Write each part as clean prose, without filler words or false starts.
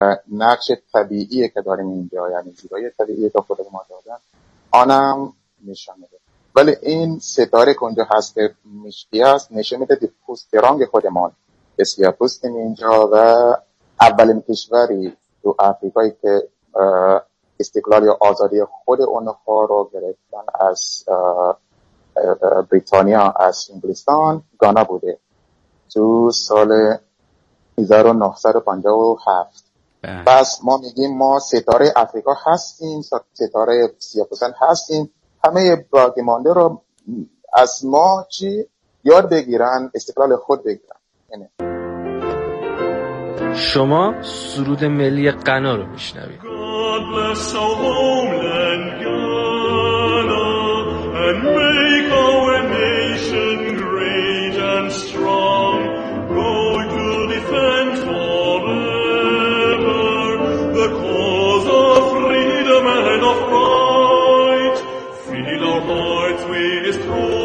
نقش طبیعی که داریم اینجا، یعنی زیبایی طبیعی که خود ما دادن، آنم نشان میده. ولی این ستاره که اونجا هست که مشکی است نشان میده پوست رنگ خودمان بسیار پوستیم اینجا و اولین کشوری تو آفریقایی که استقلال یا آزادی خود اونها رو گرفتن از بریتانیا، از انگلستان، گانا بوده تو سال 1957. پس ما میگیم ما ستاره آفریقا هستیم، ستاره سیاه‌پوستان هستیم، همه باقی مانده رو از ما چی یاد بگیرن، استقلال خود بگیرن. اینه. شما سرود ملی غنا رو میشنوید. God bless our homeland Ghana and make our nation great and strong. Going to defend forever the cause of freedom and of right. Fill our hearts with true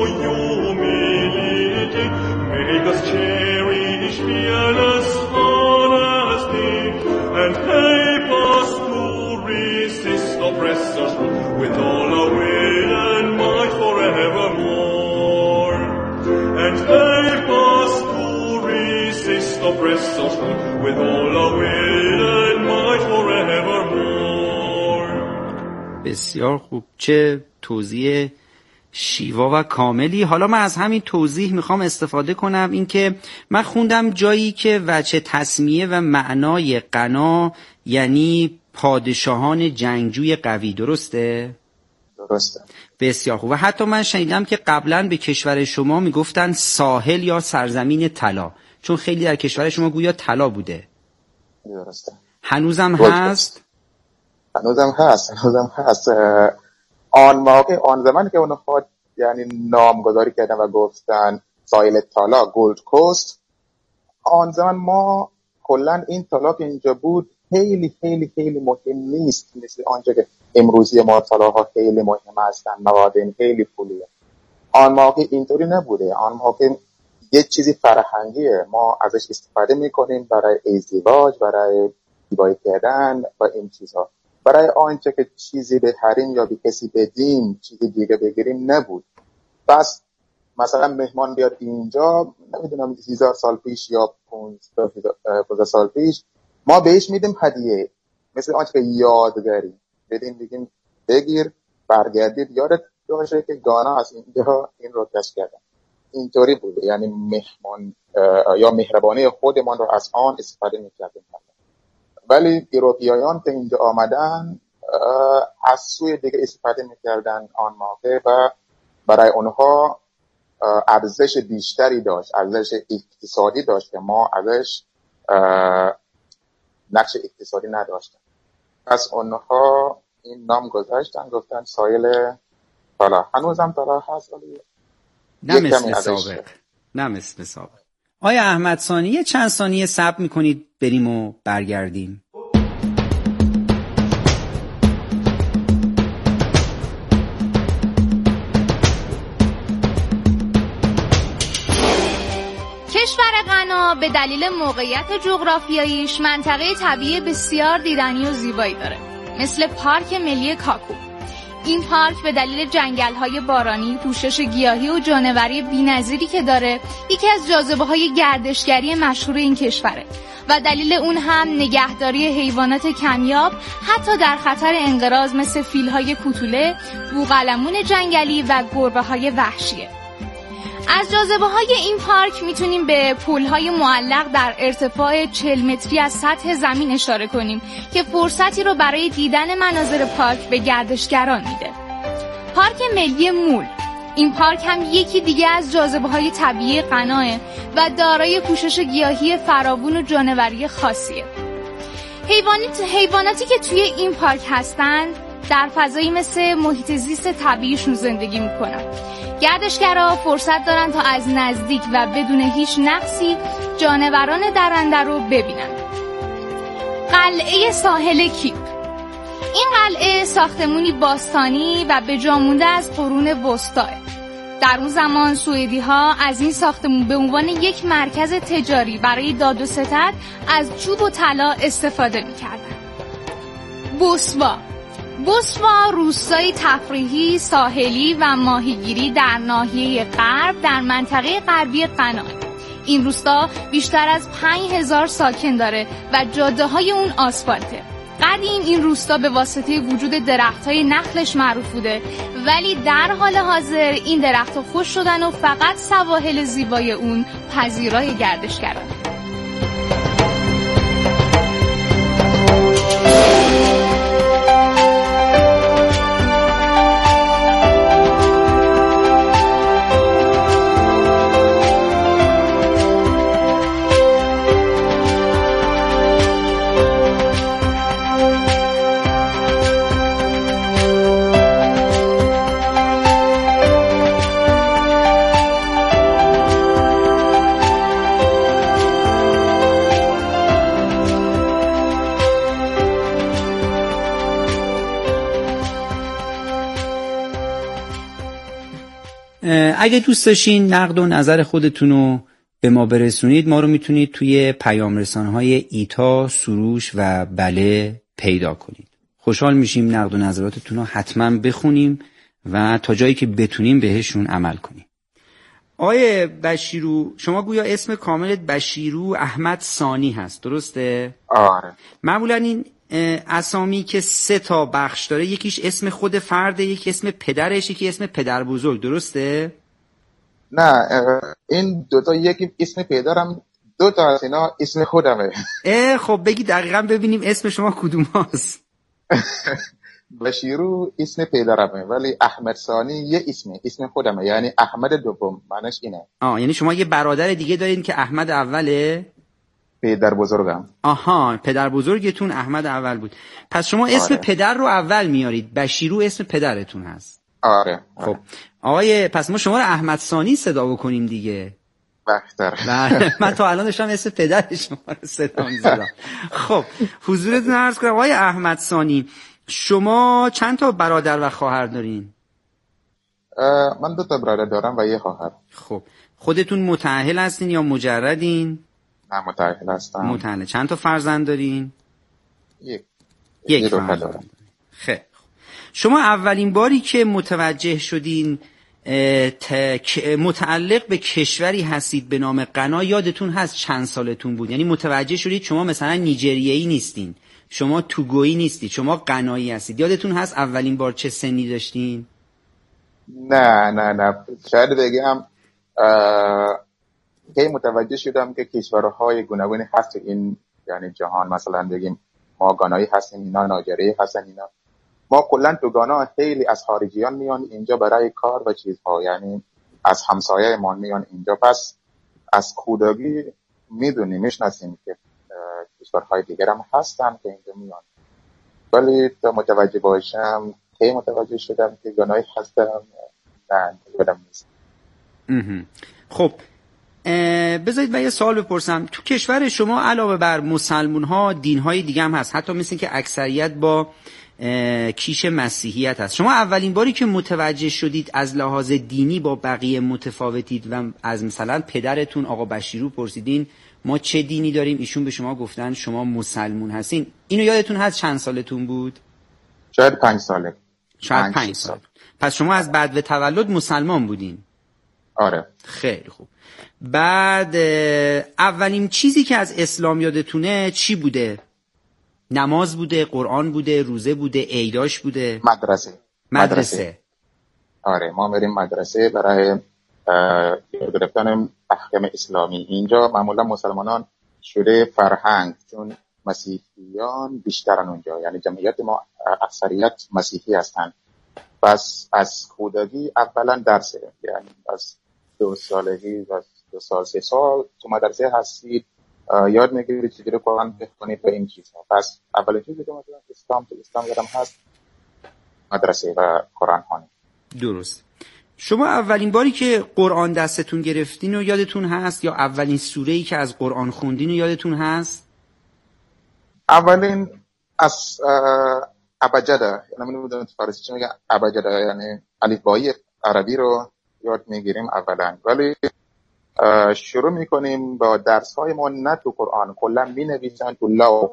humility. Make us cherish fearless honesty and help us to resist oppressors with all our will and might forevermore. And help us to resist oppressors with all our will and might forevermore. بسیار خوب، چه توضیح شیوا و کاملی. حالا من از همین توضیح میخوام استفاده کنم، این که من خوندم جایی که وجه تسمیه و معنای غنا یعنی پادشاهان جنگجوی قوی، درسته؟ درسته. بسیار خوب. و حتی من شنیدم که قبلا به کشور شما میگفتن ساحل یا سرزمین طلا، چون خیلی در کشور شما گویا طلا بوده. درسته. هنوزم هست؟ هنوزم هست. آن موقع، آن زمان که اونها یعنی نامگذاری کردن و گفتن ساحل طلا، گولد کوست، آن زمان ما کلا این طلا که اینجا بود خیلی خیلی خیلی مهم نیست، مثل آنجا که امروزی ما طلاها خیلی مهم هستن، مواد خیلی پولیه. آن موقع اینطوری نبوده. آن موقع یه چیزی فرهنگیه، ما ازش استفاده میکنیم برای ازدواج، برای زیبایی کردن و این چیزها. برای آنچه که چیزی بخریم یا به کسی بدیم، چیزی دیگه بگیریم نبود. پس مثلا مهمان بیاد اینجا، نمیدونم 1000 سال پیش یا 15 سال پیش، ما بهش میدیم هدیه، مثل آنچه که یادگاری بدیم، بگیم بگیر برگردید یادت باشه که گانا از اینجا این رو کشف کردن. اینطوری بوده، یعنی مهمان یا مهربانی خودمان رو از آن استفاده میکردیم. ولی اروپاییان که اینجا آمدن از سوی دیگه استفاده میکردن آن موقع و برای اونها ارزش بیشتری داشت، ارزش اقتصادی داشت که ما ازش نقش اقتصادی نداشتن. پس اونها این نام گذاشتن، گفتن ساحل طلا. هنوزم طلا هست ولی نه مثل سابق، نه مثل سابق. آیا احمد ثانی چند ثانیه صبر میکنید بریم و برگردیم؟ کشور غنا به دلیل موقعیت جغرافیاییش منطقه طبیعی بسیار دیدنی و زیبایی داره، مثل پارک ملی کاکو. این پارک به دلیل جنگل‌های بارانی، پوشش گیاهی و جانوری بی‌نظیری که داره، یکی از جاذبه‌های گردشگری مشهور این کشوره و دلیل اون هم نگهداری حیوانات کمیاب حتی در خطر انقراض مثل فیل‌های کوتوله، بوقلمون جنگلی و گربه‌های وحشیه. از جاذبه‌های این پارک میتونیم به پل‌های معلق در ارتفاع 40 متری از سطح زمین اشاره کنیم که فرصتی رو برای دیدن مناظر پارک به گردشگران میده. پارک ملی مول، این پارک هم یکی دیگه از جاذبه‌های طبیعی غناه و دارای پوشش گیاهی فراوون و جانوری خاصیه. حیواناتی که توی این پارک هستن در فضایی مثل محیط زیست طبیعیشون زندگی میکنن. گردشگرها فرصت دارن تا از نزدیک و بدون هیچ نقصی جانوران درنده رو ببینن. قلعه ساحل کیپ، این قلعه ساختمونی باستانی و به جا مونده از قرون وسطا. در اون زمان سوئدی‌ها از این ساختمون به عنوان یک مرکز تجاری برای داد و ستد از چوب و طلا استفاده می‌کردند. بوسوا روستایی تفریحی، ساحلی و ماهیگیری در ناحیه غرب در منطقه غربی غنا. این روستا بیشتر از 5000 ساکن داره و جاده‌های اون آسفالته. قدیم این روستا به واسطه وجود درخت‌های نخلش معروف بوده، ولی در حال حاضر این درخت‌ها خشک شدن و فقط سواحل زیبای اون پذیرای گردشگران. اگه دوست داشتین نقد و نظر خودتون رو به ما برسونید، ما رو میتونید توی پیام رسانه‌های ایتا، سروش و بله پیدا کنید. خوشحال میشیم نقد و نظراتتون رو حتما بخونیم و تا جایی که بتونیم بهشون عمل کنیم. آقای بشیرو، شما گویا اسم کاملت بشیرو احمد ثانی هست، درسته؟ آره. معمولا این اسامی که 3 تا بخش داره، یکیش اسم خود فرده، یکی اسم پدرش، یکی اسم پدر بزرگ، درسته؟ نه، این دوتا، یکی اسم پدرم، 2 تا از اینا اسم خودمه. خب بگی دقیقا ببینیم اسم شما کدوم هست. بشیرو اسم پدرمه، ولی احمد ثانی یه اسم خودمه، یعنی احمد دوم، معنیش اینه. یعنی شما یه برادر دیگه دارین که احمد اوله؟ پدر بزرگم. آها، پدر بزرگتون احمد اول بود. پس شما اسم پدر رو اول میارید، بشیرو اسم پدرتون هست. آره. خب آقای، پس ما شما رو احمد ثانی صدا بکنیم دیگه. بهتر. من تا الان داشتم اسم پدر شما رو صدا می‌زدم. خب حضورتون عرض کنم آقای احمد ثانی، شما چند تا برادر و خواهر دارین؟ من 2 تا برادر دارم و 1 خواهر. خب خودتون متأهل هستین یا مجردین؟ نه، متأهل هستم. متأهل. چند تا فرزند دارین؟ 1 فرزند دارین. خیلی خوب. شما اولین باری که متوجه شدین متعلق به کشوری هستید به نام غنا، یادتون هست چند سالتون بود؟ یعنی متوجه شدید شما مثلا نیجریه‌ای نیستین، شما توگویی نیستید، شما غنایی هستید، یادتون هست اولین بار چه سنی داشتین؟ نه شاید بگم که متوجه شدم که کشورهای گوناگونی هست این، یعنی جهان، مثلا بگیم ما غانایی هستیم، اینا نایجریه‌ای هستن، اینا ما کلا تو غانا خیلی از خارجیان میان اینجا برای کار و چیزها، یعنی از همسایه ما میان اینجا. پس از کودکی میشناسیم که کشورهای دیگر هم هستن که اینجا میان، ولی تا متوجه باشم که متوجه شدم که غانایی هستم، نه یادم نیست. خب بذارید من یه سوال بپرسم. تو کشور شما علاوه بر مسلمون ها دین‌های دیگه هم هست، حتی مثل که اکثریت با کیش مسیحیت هست. شما اولین باری که متوجه شدید از لحاظ دینی با بقیه متفاوتید و از مثلا پدرتون آقا بشیرو پرسیدین ما چه دینی داریم، ایشون به شما گفتن شما مسلمون هستین، اینو یادتون هست چند سالتون بود؟ شاید 5 ساله. شاید 5 سال. پس شما از بعد تولد مسلمان بودین؟ آره. خیلی خوب. بعد اولین چیزی که از اسلام یادتونه چی بوده؟ نماز بوده، قرآن بوده، روزه بوده، عیداش بوده؟ مدرسه. آره، ما میریم مدرسه برای گرفتن احکام اسلامی. اینجا معمولا مسلمانان شده فرهنگ، چون مسیحیان بیشترن اونجا، یعنی جمعیت ما اکثریت مسیحی هستن. پس از کودکی اولا درسه، یعنی از 2 سالگی و 2 سال 3 سال تو مدرسه هستید، یاد میگیرید چجوری قرآن بخونید و این چیزها. پس اولین چیزی که مثلا اسلام یادم هست مدرسه و قرآن خوانی. درست. شما اولین باری که قرآن دستتون گرفتین و یادتون هست، یا اولین سوره‌ای که از قرآن خوندین و یادتون هست؟ اولین از ابجده، یعنی نمیدونم تو فارسی چی میگن ابجده، یعنی الفبای عربی رو یاد میگیریم اولا، ولی شروع میکنیم با درس های ما نه تو قرآن، کلا می نویسن تو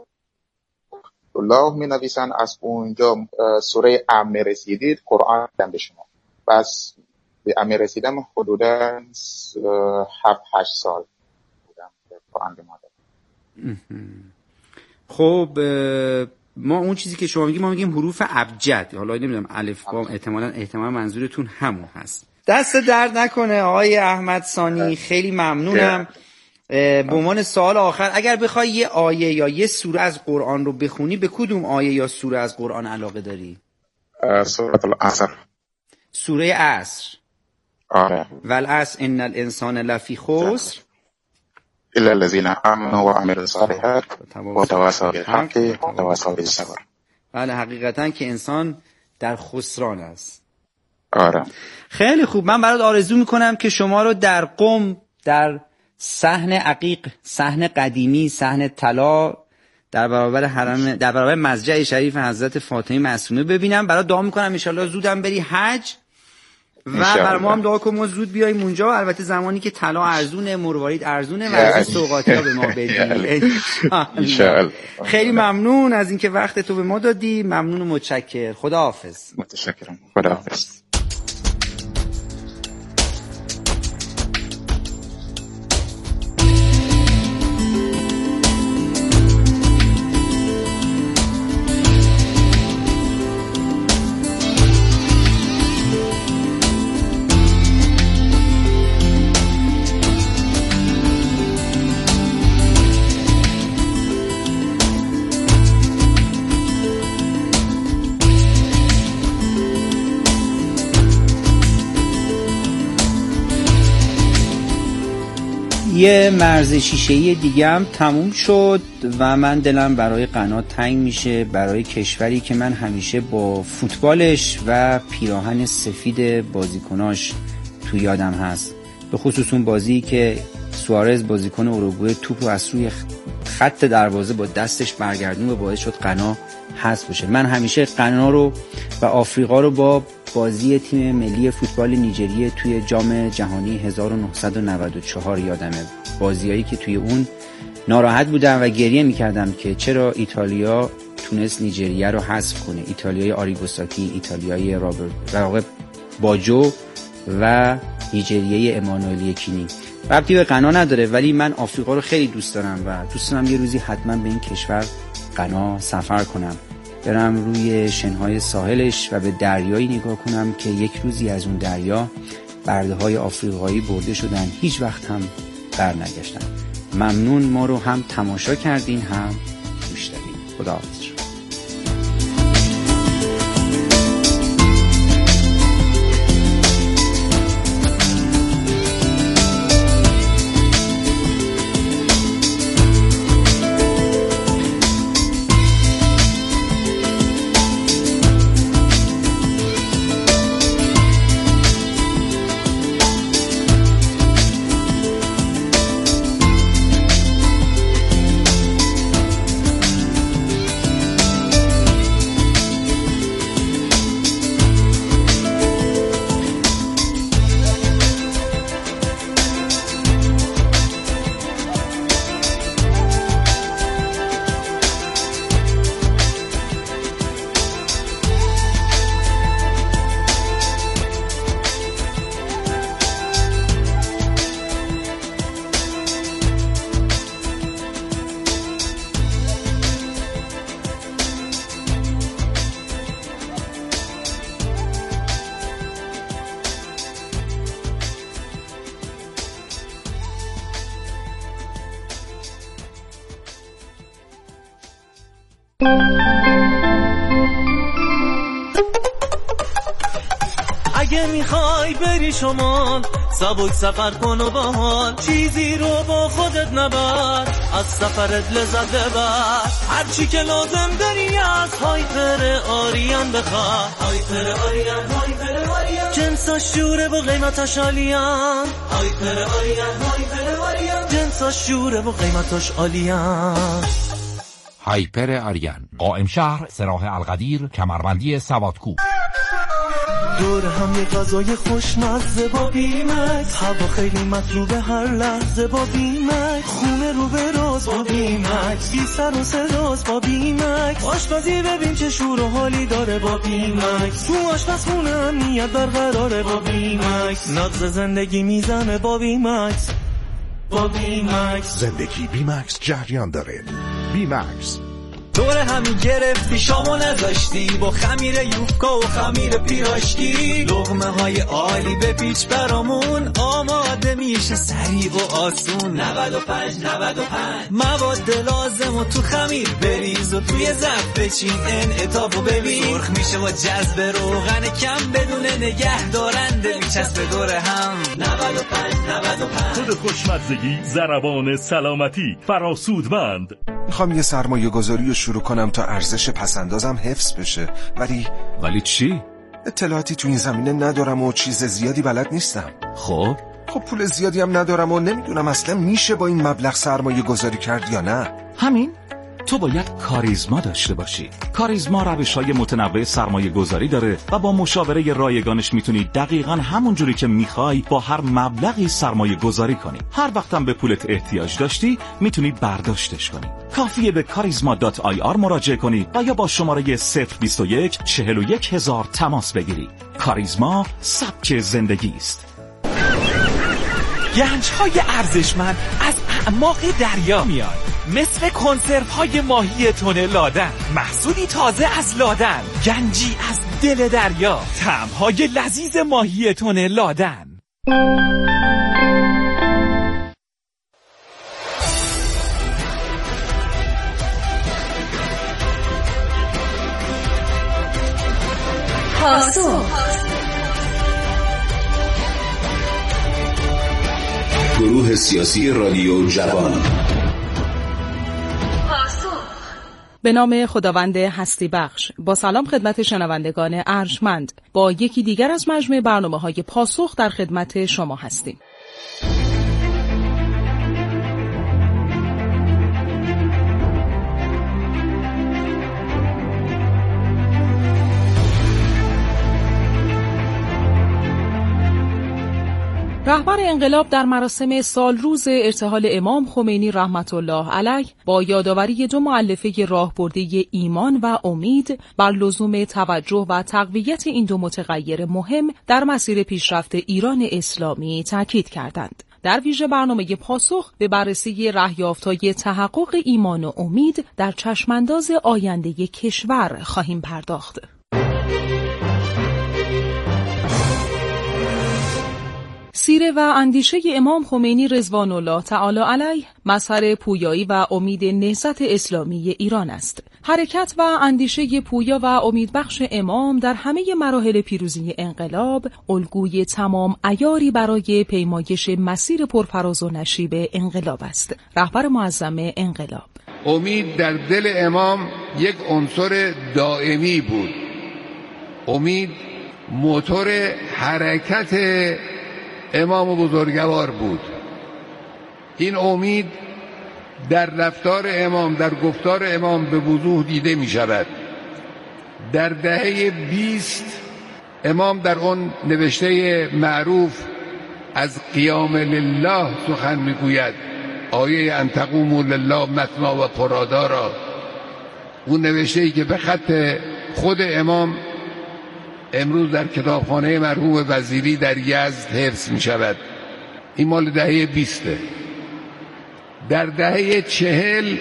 لوح می نویسن، از اونجا سوره ام رسیدید قرآن دادن به شما. بس به ام رسیدم حدودا 7-8 سال بودم که قرآن به ما دادن. خب ما اون چیزی که شما میگیم ما میگیم حروف ابجد، حالا نمیدونم الف با احتمالا منظورتون همون هست. دست درد نکنه آقای احمد ثانی، خیلی ممنونم. به عنوان سوال آخر اگر بخوای یه آیه یا یه سوره از قرآن رو بخونی، به کدوم آیه یا سوره از قرآن علاقه داری؟ سوره العصر. سوره عصر. آره. والعصر ان الانسان لفی خسر الا الذين آمنوا وعملوا الصالحات وتواصوا بالحق وتواصوا بالصبر. بله، حقیقتا که انسان در خسران است. آره. خیلی خوب، من برات آرزو میکنم که شما رو در قم، در صحن عقیق، صحن قدیمی، صحن طلا، در برابر حرم، در برابر مسجد شریف حضرت فاطمه معصومه ببینم. برات دعا میکنم ان شاءالله زودم بری حج و برای ما هم دعا کن ما زود بیاییم اونجا. البته زمانی که طلا ارزونه، مروارید ارزونه و از سوغاتی ها به ما بدی ان شاءالله. خیلی ممنون از اینکه وقت تو به ما دادی. ممنون و متشکر. خداحافظ. متشکرم. خداحافظ. یه مرز شیشه‌ای دیگه هم تموم شد و من دلم برای قنات تنگ میشه، برای کشوری که من همیشه با فوتبالش و پیراهن سفید بازیکناش تو یادم هست. به خصوص اون بازی که سوارز بازیکن اوروگوئه توپو از روی خط دروازه با دستش برگردون و باعث شد غنا حذف بشه. من همیشه غنا رو و آفریقا رو با بازی تیم ملی فوتبال نیجریه توی جام جهانی 1994 یادمه. بازیایی که توی اون ناراحت بودم و گریه میکردم که چرا ایتالیا تونست نیجریه رو حذف کنه. ایتالیای آریگوساکی، ایتالیای رابرت باجو و نیجریه امانوئل یکینی. ربطی به غنا نداره، ولی من آفریقا رو خیلی دوست دارم و دوست دارم یه روزی حتما به این کشور غنا سفر کنم، برم روی شنهای ساحلش و به دریایی نگاه کنم که یک روزی از اون دریا برده‌های آفریقایی برده شدن، هیچ وقت هم بر نگشتن. ممنون ما رو هم تماشا کردین هم گوش دادین. خداحافظ. اگه میخوای بری شمال سبک سفر کن و باحال، چیزی رو با خودت نبر، از سفرت لذت ببر، هرچی که لازم داری از هایپر آریان بخواه. هایپر آریان، هایپر آریان، جنساش جوره و قیمتاش عالیان. هایپر آریان، هایپر آریان، جنساش جوره و قیمتاش عالیان. هایپر آریان، قائم شهر، سراح القدیر، کمربندی سوادکوه. دور هم یه غذای خوشمزه با بیمکس، هوا خیلی مطلوبه هر لحظه با بیمکس، خونه رو به راز با بیمکس، بی سر و صداست با بیمکس، آشپزی ببین چه شور و حالی داره با بیمکس، تو آشپزخونه امنیت برقراره با بیمکس، نبض زندگی میزنه با بیمکس. با بیمکس زندگی بیمکس جریان داره. بیمکس دور همین گرفتی شامو نذاشتی، با خمیر یوفکا و خمیر پیراشکی، لقمه های عالی به پیچ برامون آماده میشه سریع و آسون. 95 مواد لازم و تو خمیر بریز و توی ظرف بچین انعطافو ببین، سرخ میشه و جذب روغن کم بدون نگه دارنده میچسبه دور هم. 95 خود خوشمزگی، ضربان سلامتی، فراسودمند. میخوام یه سرمایه گذاری رو شروع کنم تا ارزش پسندازم حفظ بشه، ولی چی؟ اطلاعاتی تو این زمینه ندارم و چیز زیادی بلد نیستم. خب پول زیادی هم ندارم و نمیدونم اصلا میشه با این مبلغ سرمایه گذاری کرد یا نه. همین؟ تو باید کاریزما داشته باشی. کاریزما روش‌های متنوع سرمایه گذاری داره و با مشاوره رایگانش میتونی دقیقاً همون جوری که میخوای با هر مبلغی سرمایه گذاری کنی. هر وقتم به پولت احتیاج داشتی میتونی برداشتش کنی. کافیه به karizma.ir مراجعه کنی و یا با شماره 021 41 000 تماس بگیری. کاریزما سبک زندگی است. گنج‌های ارزشمند از اعماق دریا میاد، مثل کنسروهای ماهی تن لادن، محصولی تازه از لادن، گنجی از دل دریا، طعم‌های لذیذ ماهی تن لادن. پاسخ گروه سیاسی رادیو جوان. به نام خداوند هستی بخش. با سلام خدمت شنوندگان ارجمند، با یکی دیگر از مجموعه برنامه‌های پاسخ در خدمت شما هستیم. رهبر انقلاب در مراسم سالروز ارتحال امام خمینی رحمت الله علیه با یادآوری دو مؤلفه راهبرده ایمان و امید بر لزوم توجه و تقویت این دو متغیر مهم در مسیر پیشرفت ایران اسلامی تاکید کردند. در ویژه برنامه پاسخ به بررسی رهیافت‌های تحقق ایمان و امید در چشمانداز آینده کشور خواهیم پرداخت. سیره و اندیشه امام خمینی رضوان الله تعالی علیه مظهر پویایی و امید نهضت اسلامی ایران است. حرکت و اندیشه پویا و امیدبخش امام در همه مراحل پیروزی انقلاب الگوی تمام عیاری برای پیمایش مسیر پرفراز و نشیب انقلاب است. رهبر معظم انقلاب: امید در دل امام یک عنصر دائمی بود. امید موتور حرکت امام بزرگوار بود. این امید در رفتار امام، در گفتار امام به وضوح دیده می شود. در دهه 20 امام در اون نوشته معروف از قیام لله سخن می گوید، آیه ان تقوموا لله مثنی و فرادا را، اون نوشته‌ای که به خط خود امام امروز در کتابخانه مرحوم وزیری در یزد حفظ می شود. این مال دهه 20. در دهه 40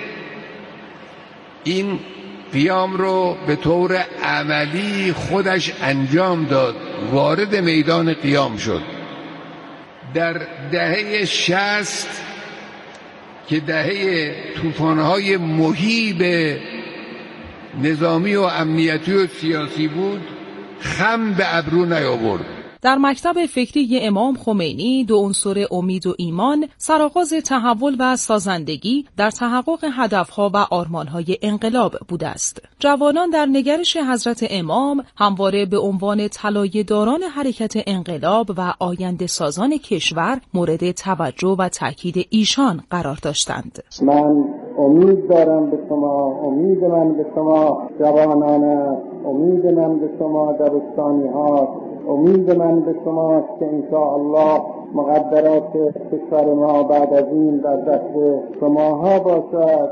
این قیام رو به طور عملی خودش انجام داد، وارد میدان قیام شد. در دهه 60 که دهه طوفان‌های مهیب نظامی و امنیتی و سیاسی بود، خم به ابرو نیاورد. در مکتب فکری امام خمینی دو عنصر امید و ایمان سرآغاز تحول و سازندگی در تحقق هدفها و آرمانهای انقلاب بوده است. جوانان در نگرش حضرت امام همواره به عنوان طلایه‌داران حرکت انقلاب و آینده سازان کشور مورد توجه و تاکید ایشان قرار داشتند. من امید دارم به شما، امید من به شما جوانان امید من به شما دبستانی هاست، امید من به شماست که انشاءالله مقدرات کشور ما بعد از این در دست شماها باشد.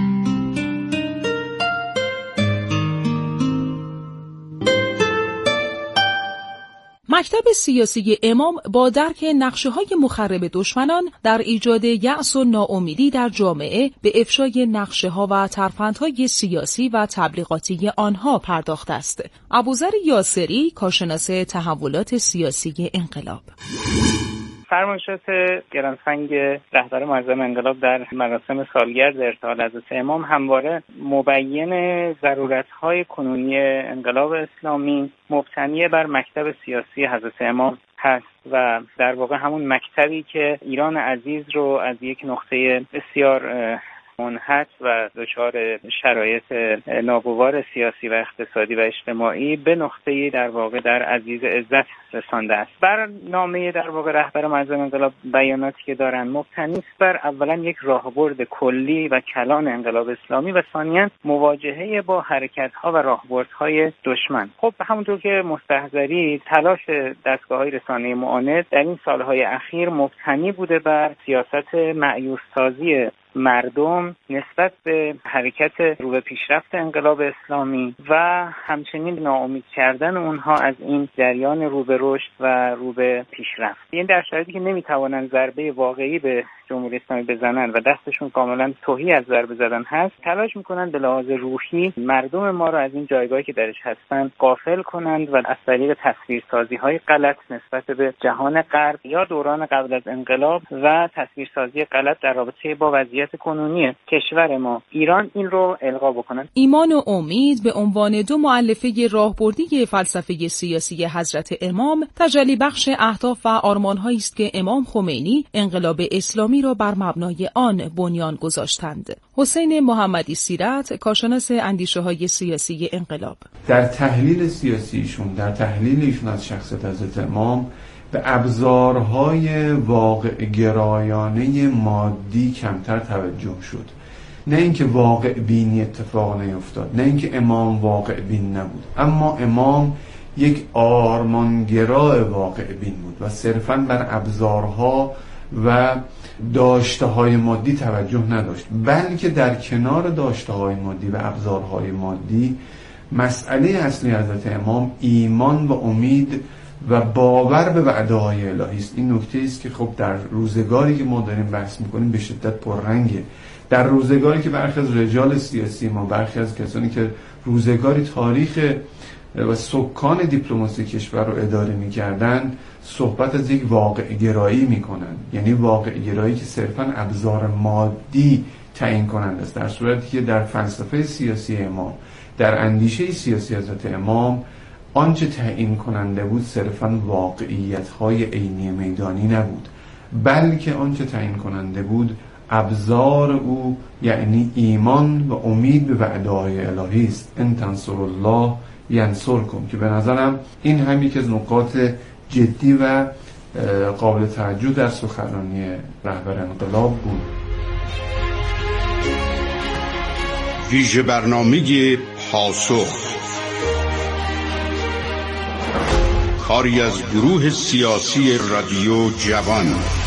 مکتب سیاسی امام با درک نقشه‌های مخرب دشمنان در ایجاد یأس و ناامیدی در جامعه به افشای نقشه‌ها و ترفندهای سیاسی و تبلیغاتی آنها پرداخته است. ابوذر یاسری، کارشناس تحولات سیاسی انقلاب: فرمایشات گرانسنگ رهبر معظم انقلاب در مراسم سالگرد ارتحال حضرت امام همواره مبین ضرورت‌های کنونی انقلاب اسلامی مبتنی بر مکتب سیاسی حضرت امام هست و در واقع همون مکتبی که ایران عزیز رو از یک نقطه بسیار منحط و دچار شرایط ناگوار سیاسی و اقتصادی و اجتماعی به نقطه‌ای در واقع در عزیز عزت رسانده است. برنامه در واقع رهبر معظم انقلاب بیاناتی که دارن مبتنی است بر اولا یک راهبرد کلی و کلان انقلاب اسلامی و ثانیاً مواجهه با حرکت‌ها و راهبردهای دشمن. خب همونطور که مستحضری تلاش دستگاه‌های رسانه‌ای معاند در این سالهای اخیر مبتنی بوده بر سیاست مأیوس‌سازی مردم نسبت به حرکت رو به پیشرفت انقلاب اسلامی و همچنین ناامید کردن اونها از این جریان رو به رشد و رو به پیشرفت. این در شرایطی که نمیتوانند ضربه واقعی به جمهوری اسلامی بزنن و دستشون کاملا تهی از ضربه زدن هست، تلاش میکنن به لحاظ روحی مردم ما را از این جایگاهی که درش هستن غافل کنند و از طریق تصویرسازی‌های غلط نسبت به جهان غرب یا دوران قبل از انقلاب و تصویرسازی غلط در رابطه با وضعیت کنونی کشور ما ایران این رو القا بکنن. ایمان و امید به عنوان دو مؤلفه راهبردی فلسفه سیاسی حضرت امام تجلی بخش اهداف و آرمان‌هایی است که امام خمینی انقلاب اسلامی را بر مبنای آن بنیان گذاشتند. حسین محمدی سیرت، کارشناس اندیشه‌های سیاسی انقلاب: در تحلیل سیاسیشون، در تحلیل ایشون از شخصیت حضرت امام به ابزارهای واقع گرایانه مادی کمتر توجه شد. نه اینکه واقع بینی اتفاق نیفتاد، نه اینکه امام واقع بین نبود، اما امام یک آرمانگرای واقع بین بود و صرفاً بر ابزارها و داشته‌های مادی توجه نداشت، بلکه در کنار داشته‌های مادی و ابزارهای مادی مسئله اصلی حضرت امام ایمان و امید و باور به وعده‌های الهی است. این نکته است که خب در روزگاری که ما داریم بحث می‌کنیم به شدت پررنگه. در روزگاری که برخی از رجال سیاسی ما، برخی از کسانی که روزگاری تاریخ و سکان دیپلماسی کشور رو اداره می‌کردن صحبت از یک واقع گرایی می‌کنن، یعنی واقع گرایی که صرفاً ابزار مادی تعیین کننده است، در صورتی که در فلسفه سیاسی امام، در اندیشه سیاسی حضرت امام آنچه تعیین کننده بود صرفاً واقعیت‌های عینی میدانی نبود، بلکه آنچه تعیین کننده بود ابزار او، یعنی ایمان و امید به وعده‌های الهی است. ان تنصروا الله ینصرکم، که به نظرم این هم یکی از نکات جدی و قابل توجه در سخنرانی رهبر انقلاب بود. ویژه برنامه پاسخ، کاری از گروه سیاسی رادیو جوان.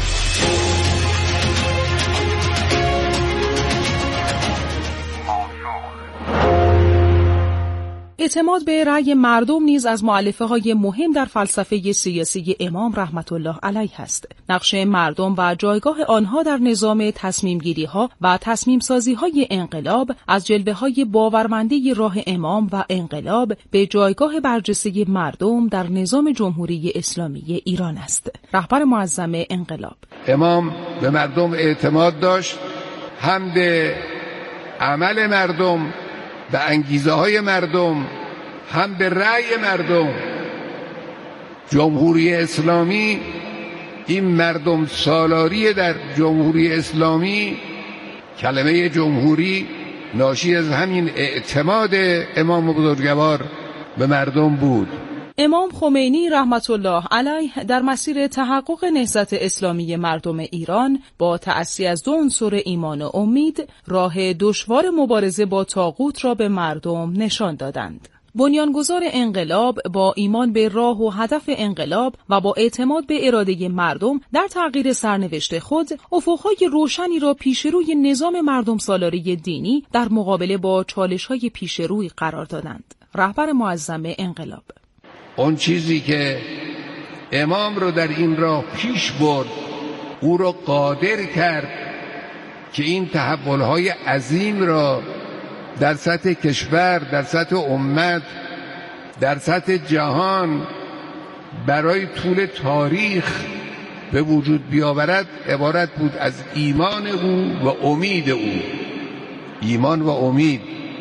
اعتماد به رأی مردم نیز از مؤلفه‌های مهم در فلسفه سیاسی امام رحمت الله علیه است. نقش مردم و جایگاه آنها در نظام تصمیم‌گیری‌ها و تصمیم‌سازی‌های انقلاب از جلوه‌های باورمندی راه امام و انقلاب به جایگاه برجسته مردم در نظام جمهوری اسلامی ایران است. رهبر معظم انقلاب: امام به مردم اعتماد داشت، هم به عمل مردم، به انگیزه های مردم، هم به رأی مردم. جمهوری اسلامی، این مردم سالاری در جمهوری اسلامی، کلمه جمهوری ناشی از همین اعتماد امام بزرگوار به مردم بود. امام خمینی رحمت الله علیه در مسیر تحقق نهضت اسلامی مردم ایران با تأسی از دو عنصر ایمان و امید راه دشوار مبارزه با طاغوت را به مردم نشان دادند. بنیانگذار انقلاب با ایمان به راه و هدف انقلاب و با اعتماد به اراده مردم در تغییر سرنوشت خود، افقهای روشنی را پیش روی نظام مردم سالاری دینی در مقابله با چالش‌های پیش روی قرار دادند. رهبر معظم انقلاب: اون چیزی که امام رو در این راه پیش برد، او رو قادر کرد که این تحول‌های عظیم را در سطح کشور، در سطح امت، در سطح جهان برای طول تاریخ به وجود بیاورد، عبارت بود از ایمان او و امید او. ایمان و امید.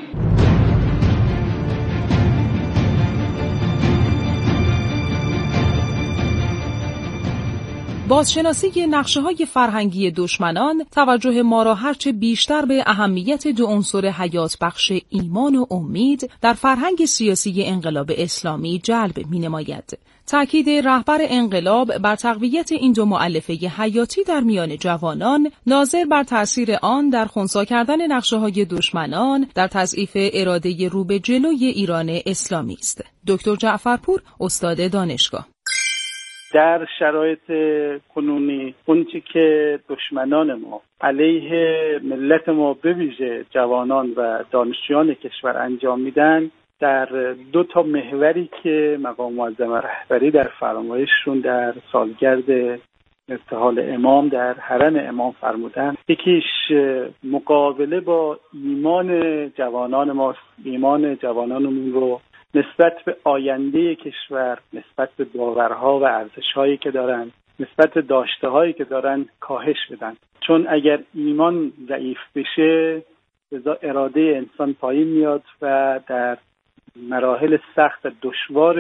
بازشناسی نقشه‌های فرهنگی دشمنان توجه ما را هرچه بیشتر به اهمیت دو عنصر حیات بخش ایمان و امید در فرهنگ سیاسی انقلاب اسلامی جلب می‌نماید. تأکید رهبر انقلاب بر تقویت این دو مؤلفه حیاتی در میان جوانان ناظر بر تأثیر آن در خنثی کردن نقشه‌های دشمنان در تضعیف اراده رو به جلوی ایران اسلامی است. دکتر جعفرپور، استاد دانشگاه: در شرایط کنونی اونچه که دشمنان ما علیه ملت ما به ویژه جوانان و دانشجویان کشور انجام میدن، در دو تا محوری که مقام معظم رهبری در فرمایششون در سالگرد ارتحال امام در حرم امام فرمودن، یکیش مقابله با ایمان جوانان ماست. ایمان جوانانمون رو نسبت به آینده کشور، نسبت به باورها و ارزش‌هایی که دارن، نسبت به داشته‌هایی که دارن کاهش بدن. چون اگر ایمان ضعیف بشه، لذا اراده انسان پایین میاد و در مراحل سخت دشوار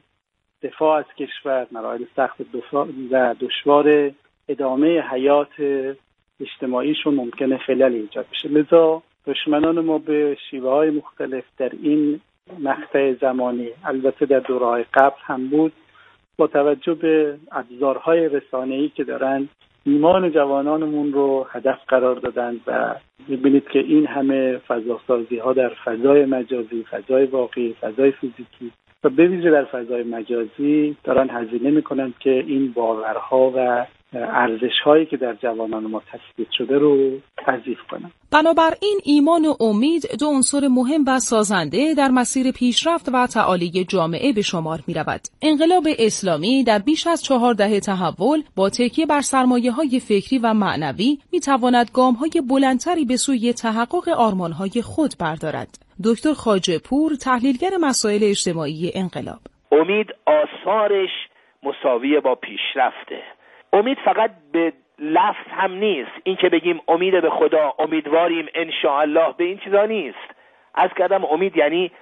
دفاع از کشور، مراحل سخت دفاع و دشوار ادامه حیات اجتماعیشون ممکنه خلل ایجاد بشه. لذا دشمنان ما به شیوه‌های مختلف در این مقطع زمانی، البته در دوره‌های قبل هم بود، با توجه به ابزارهای رسانه‌ای که دارن، ایمان جوانانمون رو هدف قرار دادن و می‌بینید که این همه فضاسازی‌ها در فضای مجازی، فضای واقعی، فضای فیزیکی و به ویژه در فضای مجازی دارن هزینه می‌کنن که این باورها و ارزش‌هایی که در جوانان ما تثبیت شده رو تضعیف کنن. بنابراین ایمان و امید دو عنصر مهم و سازنده در مسیر پیشرفت و تعالی جامعه به شمار می‌رود. انقلاب اسلامی در بیش از 4 دهه تحول با تکیه بر سرمایه‌های فکری و معنوی می‌تواند گام‌های بلندتری به سوی تحقق آرمان‌های خود بردارد. دکتر خواجه‌پور، تحلیلگر مسائل اجتماعی انقلاب: امید آثارش مساوی با پیشرفته. امید فقط به لفظ هم نیست، این که بگیم امید به خدا، امیدواریم انشاءالله، به این چیزا نیست. از کردم امید یعنی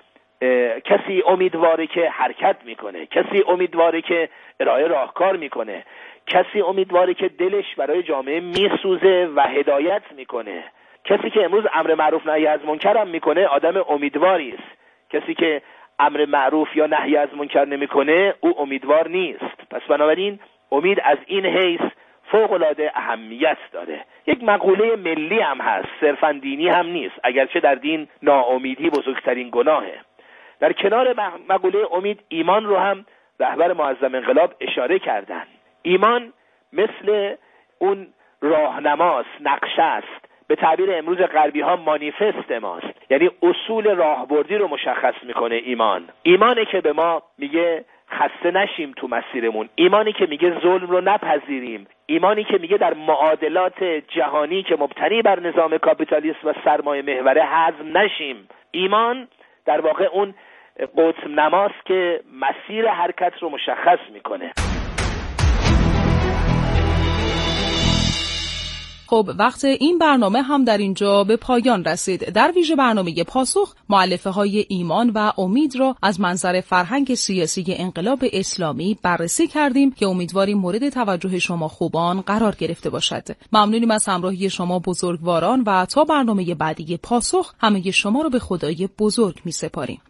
کسی امیدواره که حرکت میکنه، کسی امیدواره که ارائه راهکار میکنه، کسی امیدواره که دلش برای جامعه میسوزه و هدایت میکنه. کسی که امروز امر معروف نهی از منکر هم میکنه آدم امیدواری است. کسی که امر معروف یا نهی از منکر نمیکنه او امیدوار نیست. پس بنابراین امید از این حیث فوق‌العاده اهمیت داره. یک مقوله ملی هم هست، صرفاً دینی هم نیست، اگرچه در دین ناامیدی بزرگترین گناهه. در کنار مقوله امید، ایمان رو هم رهبر معظم انقلاب اشاره کردن. ایمان مثل اون راهنماست، نقشه است، به تعبیر امروز غربی ها مانیفست ماست، یعنی اصول راهبردی رو مشخص میکنه. ایمانی که به ما میگه خسته نشیم تو مسیرمون، ایمانی که میگه ظلم رو نپذیریم، ایمانی که میگه در معادلات جهانی که مبتنی بر نظام کاپیتالیسم و سرمایه محوره هضم نشیم. ایمان در واقع اون قطب نماست که مسیر حرکت رو مشخص میکنه. خب وقت این برنامه هم در اینجا به پایان رسید. در ویژه برنامه پاسخ، مؤلفه های ایمان و امید را از منظر فرهنگ سیاسی انقلاب اسلامی بررسی کردیم که امیدواریم مورد توجه شما خوبان قرار گرفته باشد. ممنونیم از همراهی شما بزرگواران و تا برنامه بعدی پاسخ همه شما رو به خدای بزرگ می سپاریم.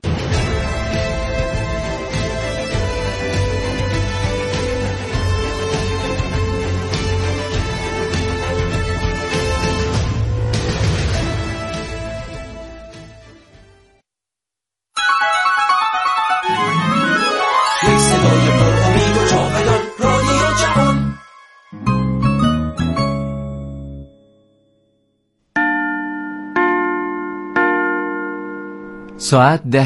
ساعت